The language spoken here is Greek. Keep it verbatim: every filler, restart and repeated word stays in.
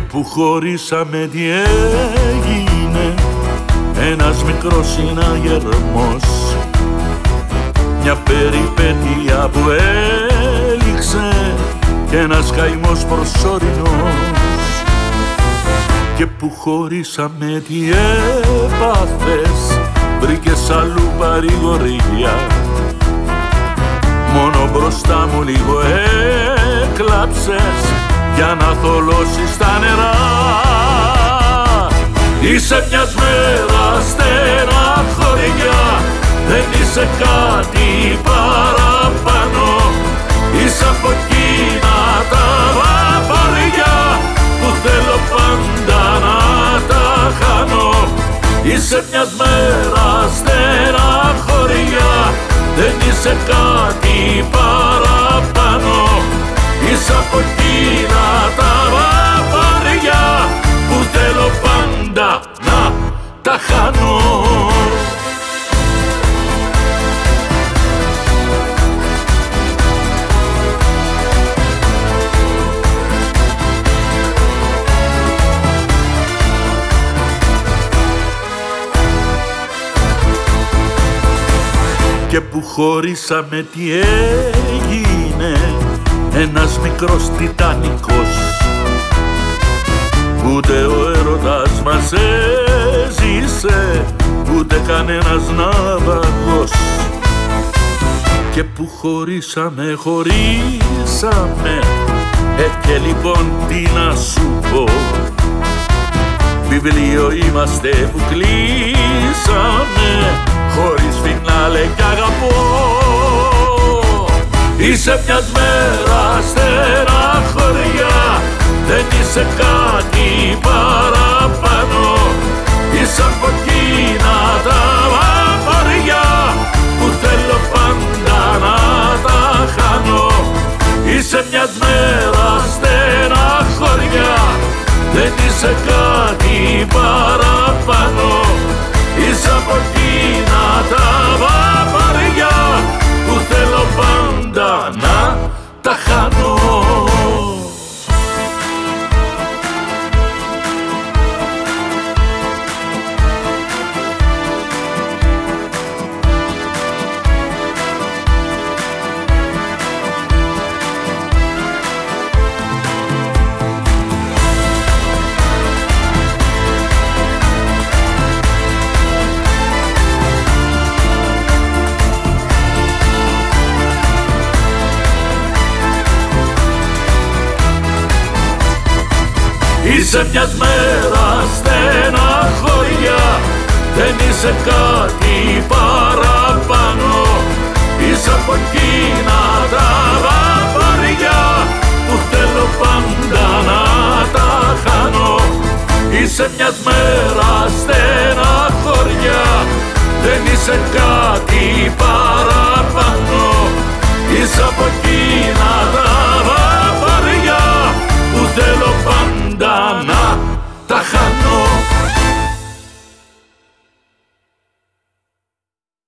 που χωρίσαμε τι έγινε, ένας μικρός συναγερμός, μια περιπέτεια που έληξε κι ένας καημός προσωρινός. Και που χωρίσαμε τι έπαθες, βρήκες αλλού παρηγοριά, μόνο μπροστά μου λίγο έκλαψες για να θολώσεις τα νερά. Είσαι μιας μέρας στεναχωριά, δεν είσαι κάτι παραπάνω. Είσαι από εκείνα τα βαπαριά που θέλω πάντα να τα χάνω. Είσαι μιας μέρας στεναχωριά, δεν είσαι κάτι παραπάνω. Είσαι από εκείνα τα βαπαριά που θέλω πάντα να τα χάνω. Και που χωρίσαμε τι έγινε, ένας μικρός τιτανικός, ούτε ο έρωτας μας έζησε, ούτε κανένας ναυαγός. Και που χωρίσαμε, χωρίσαμε, ε και λοιπόν τι να σου πω, βιβλίο είμαστε που κλείσαμε, χωρίς φινάλε κι αγαπώ. Είσαι μιας μέρας στεναχωριά, δεν είσαι κάτι παραπάνω. Είσαι από εκείνα τα βαπαριά που θέλω πάντα να τα χάνω. Είσαι μιας μέρας στεναχωριά, δεν είσαι κάτι παραπάνω. Είσαι από εκείνα τα βαπαριά που θέλω πάντα να τα χάνω. Είσαι μιας μέρας στεναχωριά, δεν είσαι κάτι παραπάνω. Είσαι από εκείνα τα βαπαριά που θέλω πάντα να τα χάνω. Είσαι μιας μέρας στεναχωριά, δεν είσαι κάτι παραπάνω.